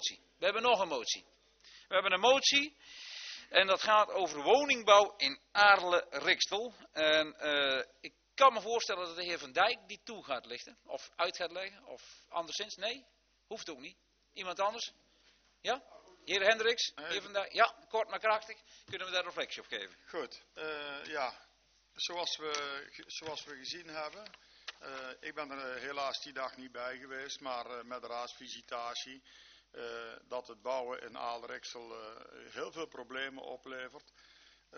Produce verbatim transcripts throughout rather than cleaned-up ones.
motie. We hebben nog een motie. We hebben een motie en dat gaat over woningbouw in Aarle-Rikstel. En uh, ik kan me voorstellen dat de heer Van Dijk die toe gaat lichten. Of uit gaat leggen. Of anderszins. Nee, hoeft ook niet. Iemand anders? Ja? Heer Hendricks, heer Van Dijk. Ja, kort maar krachtig. Kunnen we daar reflectie op geven? Goed. Uh, ja, zoals we, zoals we gezien hebben. Uh, ik ben er helaas die dag niet bij geweest. Maar uh, met de raadsvisitatie. Uh, dat het bouwen in Aarle-Rikstel uh, heel veel problemen oplevert. Uh,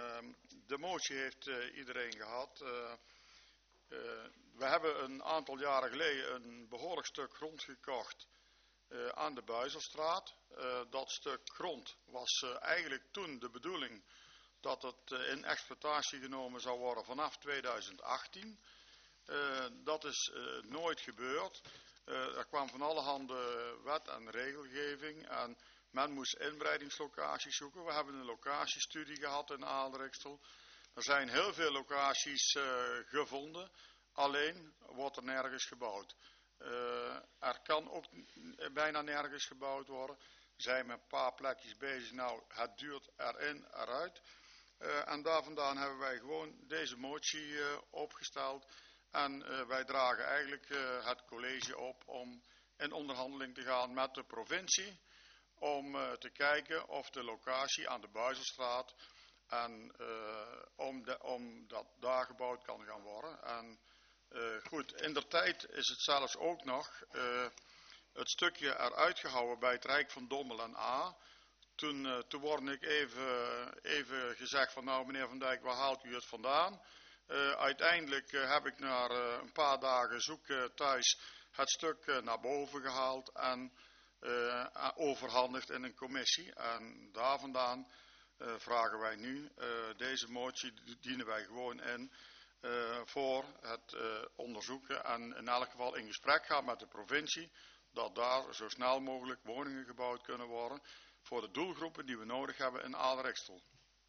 de motie heeft uh, iedereen gehad. Uh, uh, we hebben een aantal jaren geleden een behoorlijk stuk grond gekocht uh, aan de Buizelstraat. Uh, dat stuk grond was uh, eigenlijk toen de bedoeling dat het uh, in exploitatie genomen zou worden vanaf tweeduizend achttien. Uh, dat is uh, nooit gebeurd. Uh, er kwam van alle handen wet en regelgeving en men moest inbreidingslocaties zoeken. We hebben een locatiestudie gehad in Aarle-Rikstel. Er zijn heel veel locaties uh, gevonden, alleen wordt er nergens gebouwd. Uh, er kan ook bijna nergens gebouwd worden. We zijn met een paar plekjes bezig, nou het duurt erin, eruit. Uh, en daar vandaan hebben wij gewoon deze motie uh, opgesteld. En uh, wij dragen eigenlijk uh, het college op om in onderhandeling te gaan met de provincie. Om uh, te kijken of de locatie aan de Buizelstraat en uh, om, de, om dat daar gebouwd kan gaan worden. En uh, goed, in der tijd is het zelfs ook nog uh, het stukje eruit gehouden bij het Rijk van Dommel en A. Toen, uh, toen word ik even, even gezegd van nou meneer Van Dijk, waar haalt u het vandaan? Uh, uiteindelijk uh, heb ik na uh, een paar dagen zoeken thuis het stuk uh, naar boven gehaald en uh, overhandigd in een commissie. En daar vandaan uh, vragen wij nu, uh, deze motie dienen wij gewoon in uh, voor het uh, onderzoeken en in elk geval in gesprek gaan met de provincie, dat daar zo snel mogelijk woningen gebouwd kunnen worden voor de doelgroepen die we nodig hebben in Aarle-Rikstel.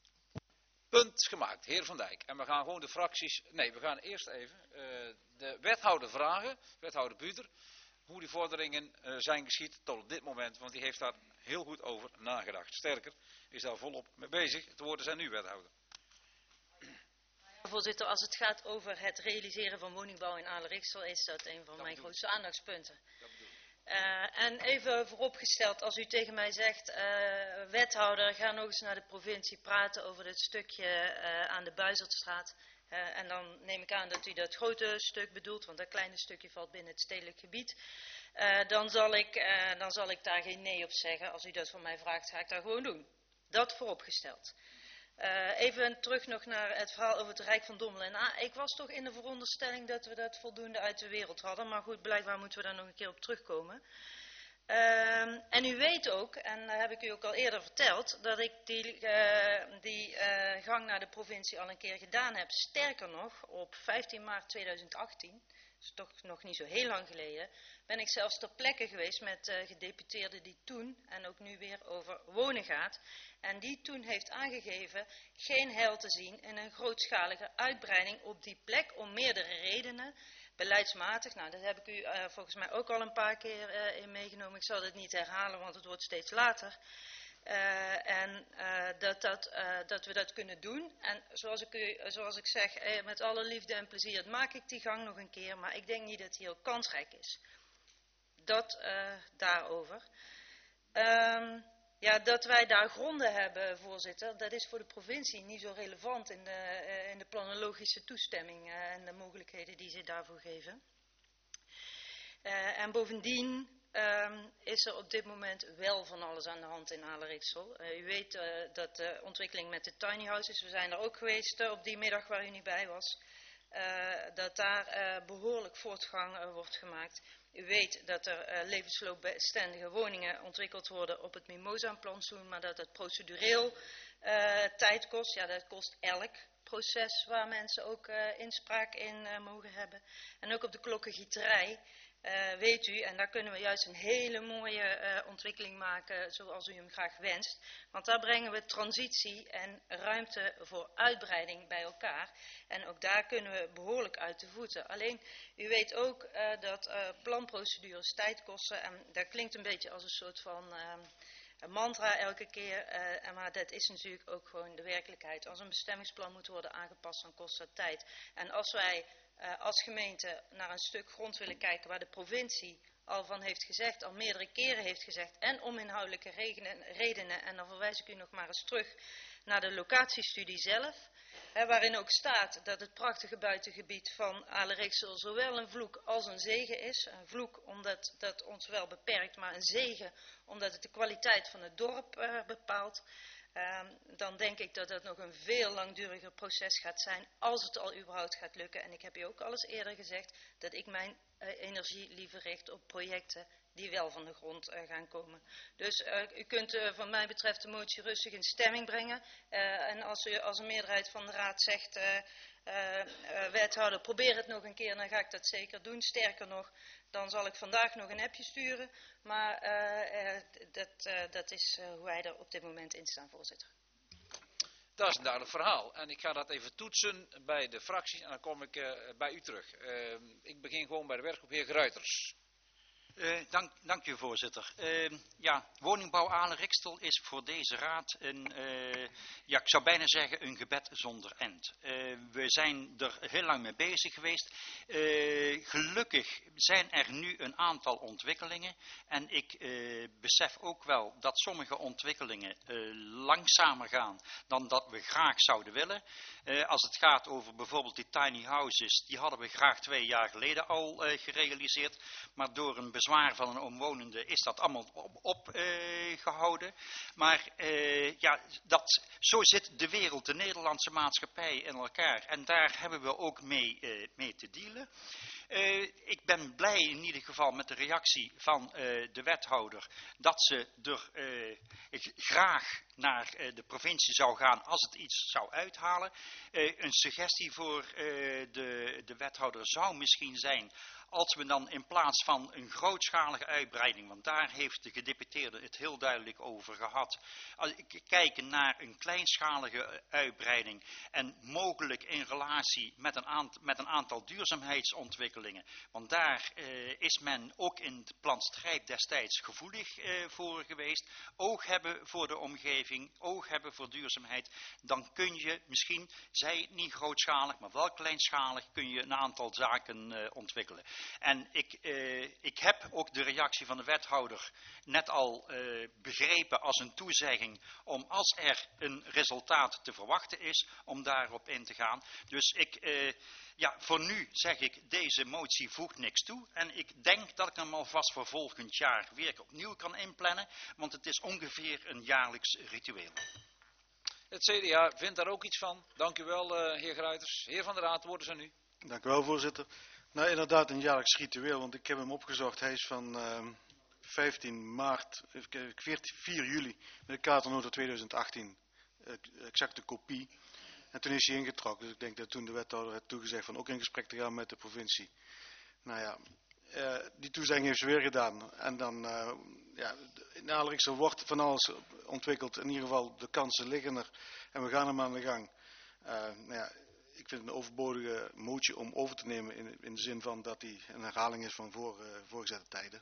Punt gemaakt, heer Van Dijk. En we gaan gewoon de fracties... Nee, we gaan eerst even uh, de wethouder vragen, wethouder Buter, hoe die vorderingen uh, zijn geschied tot op dit moment. Want die heeft daar heel goed over nagedacht. Sterker, is daar volop mee bezig. Het woorden zijn nu, wethouder. Voorzitter, als het gaat over het realiseren van woningbouw in Aarle-Rikstel, is dat een van dat mijn grootste aandachtspunten. Uh, en even vooropgesteld, als u tegen mij zegt, uh, wethouder, ga nog eens naar de provincie praten over dit stukje uh, aan de Buizelstraat. Uh, en dan neem ik aan dat u dat grote stuk bedoelt, want dat kleine stukje valt binnen het stedelijk gebied. Uh, dan, zal ik, uh, dan zal ik daar geen nee op zeggen. Als u dat van mij vraagt, ga ik dat gewoon doen. Dat vooropgesteld. Uh, even terug nog naar het verhaal over het Rijk van Dommel en A. Ik was toch in de veronderstelling dat we dat voldoende uit de wereld hadden. Maar goed, blijkbaar moeten we daar nog een keer op terugkomen. Uh, en u weet ook, en dat heb ik u ook al eerder verteld, dat ik die, uh, die uh, gang naar de provincie al een keer gedaan heb. Sterker nog, op vijftien maart tweeduizend achttien, dus toch nog niet zo heel lang geleden, ben ik zelfs ter plekke geweest met uh, gedeputeerden die toen en ook nu weer over wonen gaat. En die toen heeft aangegeven geen heil te zien in een grootschalige uitbreiding op die plek om meerdere redenen. Beleidsmatig, nou dat heb ik u uh, volgens mij ook al een paar keer uh, in meegenomen. Ik zal het niet herhalen, want het wordt steeds later. Uh, en uh, dat, dat, uh, dat we dat kunnen doen. En zoals ik, u, zoals ik zeg, eh, met alle liefde en plezier maak ik die gang nog een keer. Maar ik denk niet dat die heel kansrijk is. Dat uh, daarover. Um, ja, dat wij daar gronden hebben, voorzitter, dat is voor de provincie niet zo relevant in de, uh, in de planologische toestemming uh, en de mogelijkheden die ze daarvoor geven. Uh, en bovendien um, is er op dit moment wel van alles aan de hand in Aarle-Rikstel. Uh, u weet uh, dat de ontwikkeling met de tiny houses, we zijn er ook geweest uh, op die middag waar u niet bij was, uh, dat daar uh, behoorlijk voortgang uh, wordt gemaakt. U weet dat er uh, levensloopbestendige woningen ontwikkeld worden op het Mimosa-plantsoen, maar dat het procedureel uh, tijd kost. Ja, dat kost elk proces waar mensen ook uh, inspraak in uh, mogen hebben. En ook op de klokkengieterij uh, weet u, en daar kunnen we juist een hele mooie uh, ontwikkeling maken zoals u hem graag wenst. Want daar brengen we transitie en ruimte voor uitbreiding bij elkaar. En ook daar kunnen we behoorlijk uit de voeten. Alleen, u weet ook uh, dat uh, planprocedures tijd kosten. En dat klinkt een beetje als een soort van uh, een mantra elke keer. Uh, maar dat is natuurlijk ook gewoon de werkelijkheid. Als een bestemmingsplan moet worden aangepast, dan kost dat tijd. En als wij uh, als gemeente naar een stuk grond willen kijken waar de provincie al van heeft gezegd, al meerdere keren heeft gezegd, en om inhoudelijke redenen, en dan verwijs ik u nog maar eens terug naar de locatiestudie zelf, hè, waarin ook staat dat het prachtige buitengebied van Aleriksel zowel een vloek als een zegen is. Een vloek omdat dat ons wel beperkt, maar een zegen omdat het de kwaliteit van het dorp uh, bepaalt. Uh, dan denk ik dat dat nog een veel langduriger proces gaat zijn, als het al überhaupt gaat lukken. En ik heb u ook al eens eerder gezegd dat ik mijn uh, energie liever richt op projecten die wel van de grond uh, gaan komen. Dus uh, u kunt uh, wat mij betreft de motie rustig in stemming brengen. Uh, en als, u, als een meerderheid van de raad zegt, uh, uh, uh, wethouder, probeer het nog een keer, dan ga ik dat zeker doen. Sterker nog, dan zal ik vandaag nog een appje sturen. Maar uh, uh, dat, uh, dat is uh, hoe wij er op dit moment in staan, voorzitter. Dat is een duidelijk verhaal. En ik ga dat even toetsen bij de fracties en dan kom ik uh, bij u terug. Uh, ik begin gewoon bij de werkgroep, heer Gruiters. Uh, dank, dank u, voorzitter. Uh, ja, woningbouw Aleriksel is voor deze raad een, uh, ja, ik zou bijna zeggen een gebed zonder end. Uh, we zijn er heel lang mee bezig geweest. Uh, gelukkig zijn er nu een aantal ontwikkelingen. En ik uh, besef ook wel dat sommige ontwikkelingen uh, langzamer gaan dan dat we graag zouden willen. Uh, als het gaat over bijvoorbeeld die tiny houses, die hadden we graag twee jaar geleden al uh, gerealiseerd. Maar door een bezwaar van een omwonende is dat allemaal opgehouden. Op, uh, maar uh, ja, dat, zo zit de wereld, de Nederlandse maatschappij in elkaar. En daar hebben we ook mee, uh, mee te dealen. Uh, ik ben blij in ieder geval met de reactie van uh, de wethouder dat ze er uh, graag naar uh, de provincie zou gaan als het iets zou uithalen. Uh, een suggestie voor uh, de, de wethouder zou misschien zijn, als we dan in plaats van een grootschalige uitbreiding, want daar heeft de gedeputeerde het heel duidelijk over gehad, als ik kijken naar een kleinschalige uitbreiding en mogelijk in relatie met een aantal, met een aantal duurzaamheidsontwikkelingen. Want daar uh, is men ook in het plan Strijp destijds gevoelig uh, voor geweest. Oog hebben voor de omgeving, oog hebben voor duurzaamheid. Dan kun je misschien, zij het niet grootschalig, maar wel kleinschalig, kun je een aantal zaken uh, ontwikkelen. En ik, uh, ik heb ook de reactie van de wethouder net al uh, begrepen als een toezegging om als er een resultaat te verwachten is, om daarop in te gaan. Dus ik, uh, ja, voor nu zeg ik, deze motie voegt niks toe. En ik denk dat ik hem alvast voor volgend jaar weer opnieuw kan inplannen, want het is ongeveer een jaarlijks ritueel. Het C D A vindt daar ook iets van. Dank u wel, uh, heer Gruiters. Heer van de Raad, woorden zijn u. Dank u wel, voorzitter. Nou, inderdaad een jaarlijks ritueel, want ik heb hem opgezocht. Hij is van uh, vijftien maart, vier juli, met de Katernota tweeduizend achttien, uh, exacte kopie. En toen is hij ingetrokken, dus ik denk dat toen de wethouder had toegezegd van ook in gesprek te gaan met de provincie. Nou ja, uh, die toezegging heeft ze weer gedaan. En dan, uh, ja, in Aleriksel wordt van alles ontwikkeld, in ieder geval de kansen liggen er. En we gaan hem aan de gang. Uh, nou ja, ik vind het een overbodige motie om over te nemen in, in de zin van dat die een herhaling is van voor, uh, voorgezette tijden.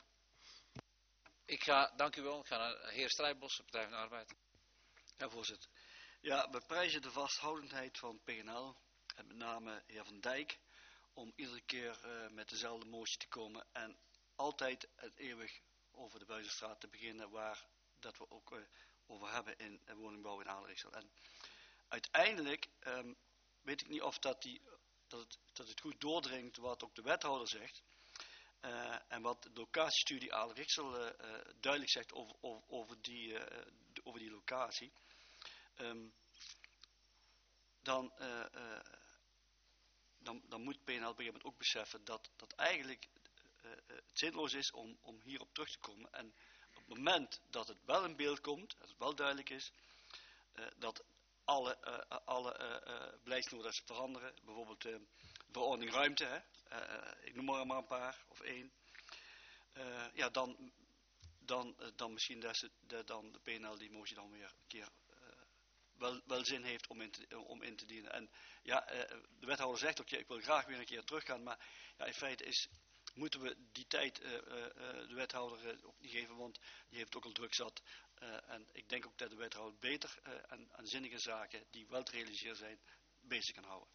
Ik ga, dank u wel, ik ga naar de heer Strijbos, Partij van de Arbeid. Ja, voorzitter. Ja, we prijzen de vasthoudendheid van P N L en met name heer Van Dijk om iedere keer uh, met dezelfde motie te komen en altijd en eeuwig over de Buizenstraat te beginnen waar dat we ook uh, over hebben in uh, woningbouw in Aleriksel. En uiteindelijk um, weet ik niet of dat, die, dat, het, dat het goed doordringt wat ook de wethouder zegt. Uh, en wat de locatiestudie Aleriksel uh, uh, duidelijk zegt over, over, over, die, uh, de, over die locatie. Um, dan, uh, uh, dan, dan moet P N L op een gegeven moment ook beseffen dat, dat eigenlijk uh, uh, het zinloos is om, om hierop terug te komen. En op het moment dat het wel in beeld komt, dat het wel duidelijk is, uh, dat alle, uh, alle uh, uh, beleidsnoden veranderen. Bijvoorbeeld uh, verordening ruimte, hè? Uh, ik noem er maar een paar, of één. uh, ja, dan, dan, uh, dan misschien dat ze, de, dan de P N L die motie dan weer een keer uh, wel, wel zin heeft om in te, om in te dienen. En ja, uh, de wethouder zegt ook, ja, ik wil graag weer een keer teruggaan, maar ja, in feite is, moeten we die tijd uh, uh, de wethouder uh, ook niet geven, want die heeft ook al druk zat. Uh, en ik denk ook dat de wethouder beter uh, aan, aan zinnige zaken die wel te realiseren zijn, bezig kan houden.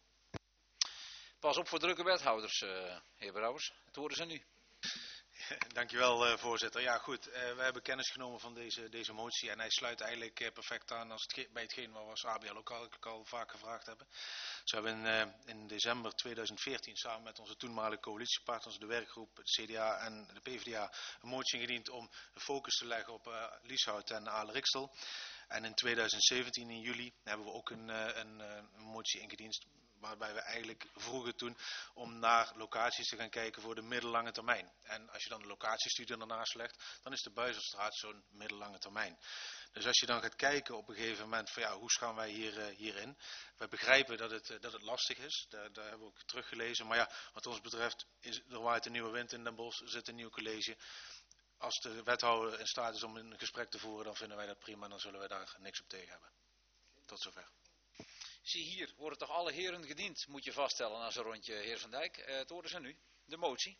Pas op voor drukke wethouders, uh, heer Brouwers. Het horen ze nu. Dankjewel, uh, voorzitter. Ja, goed. Uh, we hebben kennis genomen van deze, deze motie en hij sluit eigenlijk uh, perfect aan als het bij hetgeen wat we als A B L ook al, al vaak gevraagd hebben. Ze hebben in, uh, in december tweeduizend veertien samen met onze toenmalige coalitiepartners, de werkgroep, het C D A en de P V D A, een motie ingediend om de focus te leggen op uh, Lieshout en Aale-Riksel. En in tweeduizend zeventien, in juli, hebben we ook een, uh, een, uh, een motie ingediend, waarbij we eigenlijk vroegen toen om naar locaties te gaan kijken voor de middellange termijn. En als je dan de locatiestudie ernaast legt, dan is de Buizerstraat zo'n middellange termijn. Dus als je dan gaat kijken op een gegeven moment van ja, hoe gaan wij hier, uh, hierin? We begrijpen dat het, uh, dat het lastig is, daar, daar hebben we ook teruggelezen. Maar ja, wat ons betreft, is, er waait een nieuwe wind in Den Bosch, er zit een nieuw college. Als de wethouder in staat is om een gesprek te voeren, dan vinden wij dat prima en dan zullen wij daar niks op tegen hebben. Tot zover. Zie hier, worden toch alle heren gediend, moet je vaststellen na zo'n rondje, heer Van Dijk. Uh, het horen ze nu. De motie.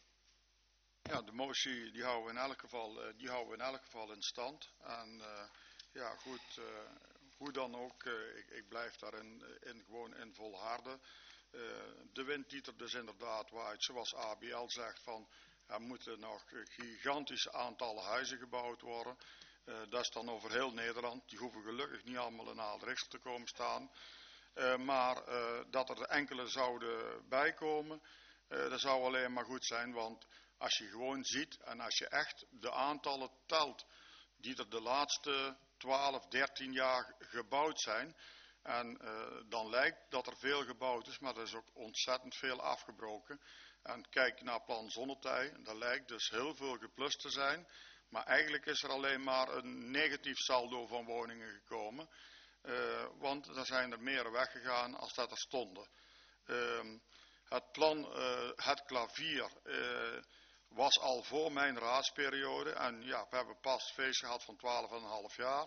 Ja, de motie die houden we in elk geval, uh, die houden we in elk geval in stand. En uh, ja, goed, uh, hoe dan ook, uh, ik, ik blijf daarin in, gewoon in volharden. Uh, de wind die er dus inderdaad waait, zoals A B L zegt, van er moeten nog gigantische aantallen huizen gebouwd worden. Uh, dat is dan over heel Nederland. Die hoeven gelukkig niet allemaal in Aale-Riksel te komen staan. Uh, maar uh, dat er enkele zouden bijkomen, uh, dat zou alleen maar goed zijn. Want als je gewoon ziet en als je echt de aantallen telt die er de laatste twaalf, dertien jaar gebouwd zijn. En uh, dan lijkt dat er veel gebouwd is, maar er is ook ontzettend veel afgebroken. En kijk naar plan Zonnetij, daar lijkt dus heel veel geplust te zijn. Maar eigenlijk is er alleen maar een negatief saldo van woningen gekomen. Uh, want er zijn er meer weggegaan als dat er stonden. Uh, het plan, uh, het klavier, uh, was al voor mijn raadsperiode. En ja, we hebben pas feest gehad van twaalf komma vijf jaar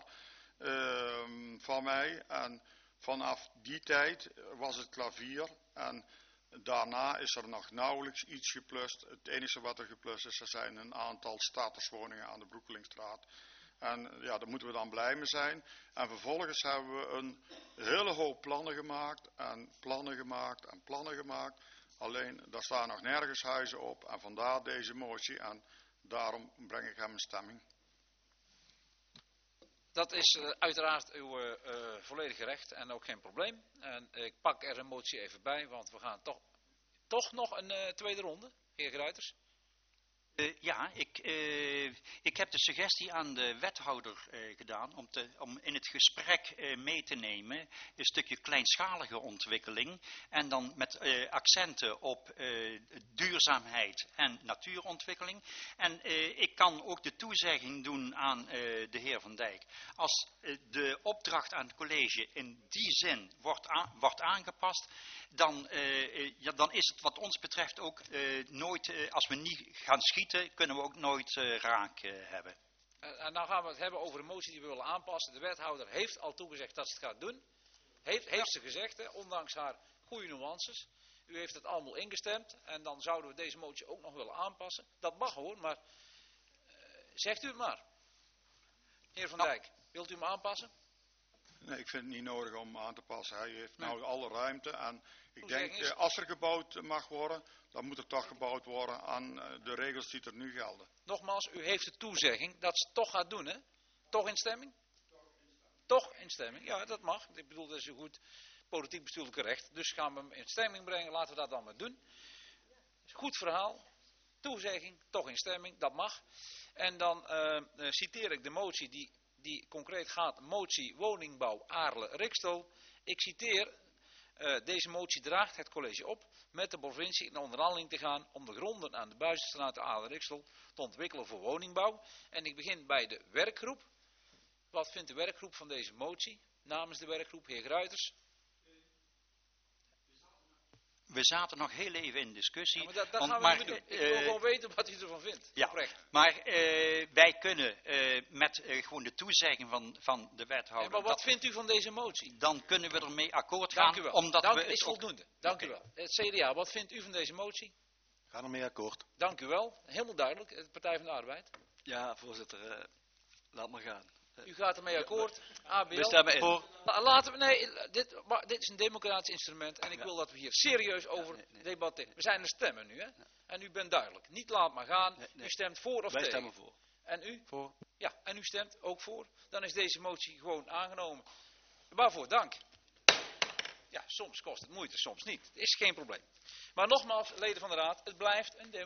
uh, van mij. En vanaf die tijd was het klavier. En daarna is er nog nauwelijks iets geplust. Het enige wat er geplust is, er zijn een aantal starterswoningen aan de Broekelingstraat. En ja, daar moeten we dan blij mee zijn. En vervolgens hebben we een hele hoop plannen gemaakt. En plannen gemaakt en plannen gemaakt. Alleen, daar staan nog nergens huizen op. En vandaar deze motie. En daarom breng ik hem in stemming. Dat is uh, uiteraard uw uh, uh, volledige recht en ook geen probleem. En ik pak er een motie even bij, want we gaan toch, toch nog een uh, tweede ronde, heer Gruiters. Uh, ja, ik, uh, ik heb de suggestie aan de wethouder uh, gedaan om, te, om in het gesprek uh, mee te nemen een stukje kleinschalige ontwikkeling en dan met uh, accenten op uh, duurzaamheid en natuurontwikkeling. En uh, ik kan ook de toezegging doen aan uh, de heer Van Dijk. Als uh, de opdracht aan het college in die zin wordt, aan, wordt aangepast, dan, uh, ja, dan is het wat ons betreft ook uh, nooit, uh, als we niet gaan schieten, kunnen we ook nooit uh, raak uh, hebben. Uh, en nou gaan we het hebben over de motie die we willen aanpassen. De wethouder heeft al toegezegd dat ze het gaat doen. Heeft, heeft ze gezegd, hè, ondanks haar goede nuances. U heeft het allemaal ingestemd en dan zouden we deze motie ook nog willen aanpassen. Dat mag hoor, maar uh, zegt u het maar. Heer Van Dijk, wilt u hem aanpassen? Nee, ik vind het niet nodig om aan te passen. Hij heeft nou alle ruimte en ik Hoe denk, is... als er gebouwd mag worden, dan moet er toch gebouwd worden aan de regels die er nu gelden. Nogmaals, u heeft de toezegging dat ze het toch gaat doen, hè? Toch instemming? Toch instemming, ja, dat mag. Ik bedoel, dat is een goed politiek bestuurlijke recht. Dus gaan we hem in stemming brengen, laten we dat dan maar doen. Goed verhaal, toezegging, toch instemming, dat mag. En dan uh, uh, citeer ik de motie die, die concreet gaat, motie woningbouw Aarle-Rikstel. Ik citeer, uh, deze motie draagt het college op met de provincie in onderhandeling te gaan om de gronden aan de Buizenstraat Aarle-Rikstel te ontwikkelen voor woningbouw. En ik begin bij de werkgroep. Wat vindt de werkgroep van deze motie? Namens de werkgroep, heer Gruiters. we zaten nog heel even in discussie. Ja, maar dat, dat want, gaan we maar, niet meer doen. Ik eh, wil gewoon weten wat u ervan vindt. Ja, Oprecht. maar eh, wij kunnen eh, met eh, gewoon de toezegging van, van de Ja, wethouder, maar wat dat- vindt u van deze motie? dan kunnen we ermee akkoord gaan. Dank u wel. Omdat Dank, we het is ook- voldoende. Dank Oké. u wel. Het C D A, wat vindt u van deze motie? Ga ermee akkoord. Dank u wel. Helemaal duidelijk. De Partij van de Arbeid. Ja, voorzitter, eh, laat maar gaan. U gaat ermee akkoord. A B L. We stemmen in. Voor. La- Laten we, nee, dit, maar dit is een democratisch instrument en ik Ja. wil dat we hier serieus over nee, nee. debatteren. We zijn er stemmen nu, hè? En u bent duidelijk. Niet laat maar gaan. Nee, nee. U stemt voor of Wij tegen. stemmen voor. En u? Voor. Ja, en u stemt ook voor. Dan is deze motie gewoon aangenomen. Waarvoor dank. Ja, soms kost het moeite, soms niet. Is geen probleem. Maar nogmaals, leden van de Raad, het blijft een democratie.